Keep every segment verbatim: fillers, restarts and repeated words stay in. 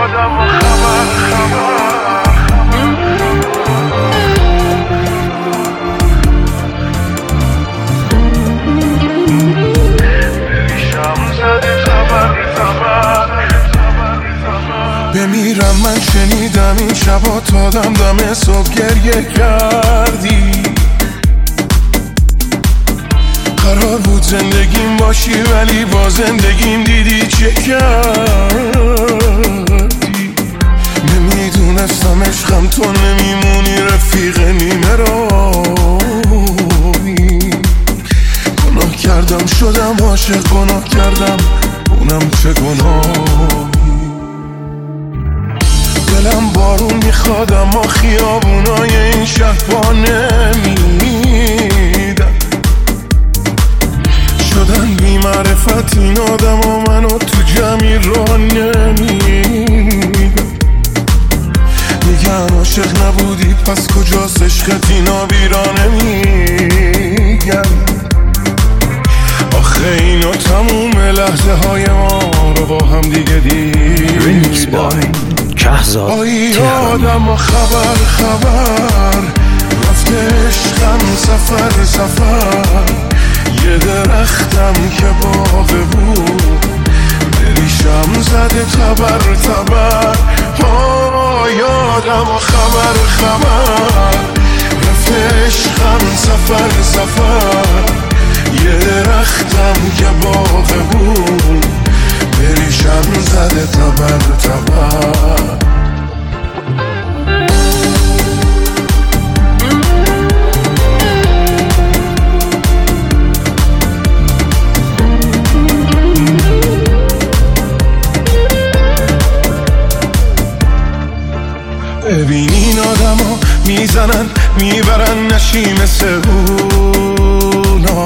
یادم و خبر خبر بریشم زده خبر خبر بمیرم من شنیدم این شبا تا دم دم صبح گریه کردی قرار بود زندگیم باشی ولی با زندگیم دیدی چه کردی نمیدونستم عشقم تو نمیمونی رفیق نیمه راهی گناه کردم شدم عاشق گناه کردم اونم چه گناهی دلم بارون میخواد اما خیابونای این شهر پا نمیدن شدن بی معرفت این آدم و منو تو جمعی را نمیدن میگن عاشق نبودی پس کجاست عشقت اینا بیرا نمیگن آخه اینا تموم لحظه های ما رو با هم دیگه دیدن آی آدم و خبر خبر رفته عشقم سفر سفر یه درختم که باغ بود بریشم زده تبر تبر آی آدم و خبر خبر رفته عشقم سفر سفر یه درختم که باغ بود بریشم زده تبر تبر ببین این آدم ها میزنن میبرن نشی مثل اونا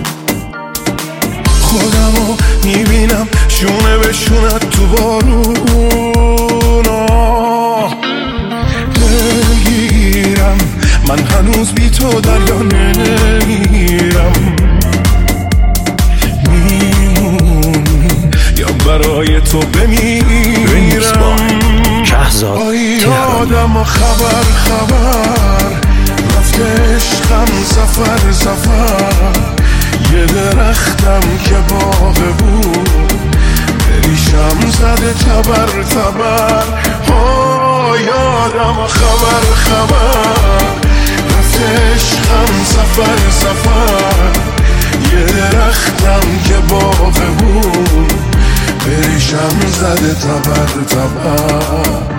خودم ها میبینم شونه به شونت تو بارونا نگیرم من هنوز بی تو دریا نمیرم میمونی یا برای تو بمیرم آی آدم و خبر خبر رفته عشقم سفر سفر یه درختم که باغ بود بریشم زده تبر تبر آی آدم و خبر خبر رفته عشقم سفر سفر یه درختم که باغ بود بریشم زده تبر تبر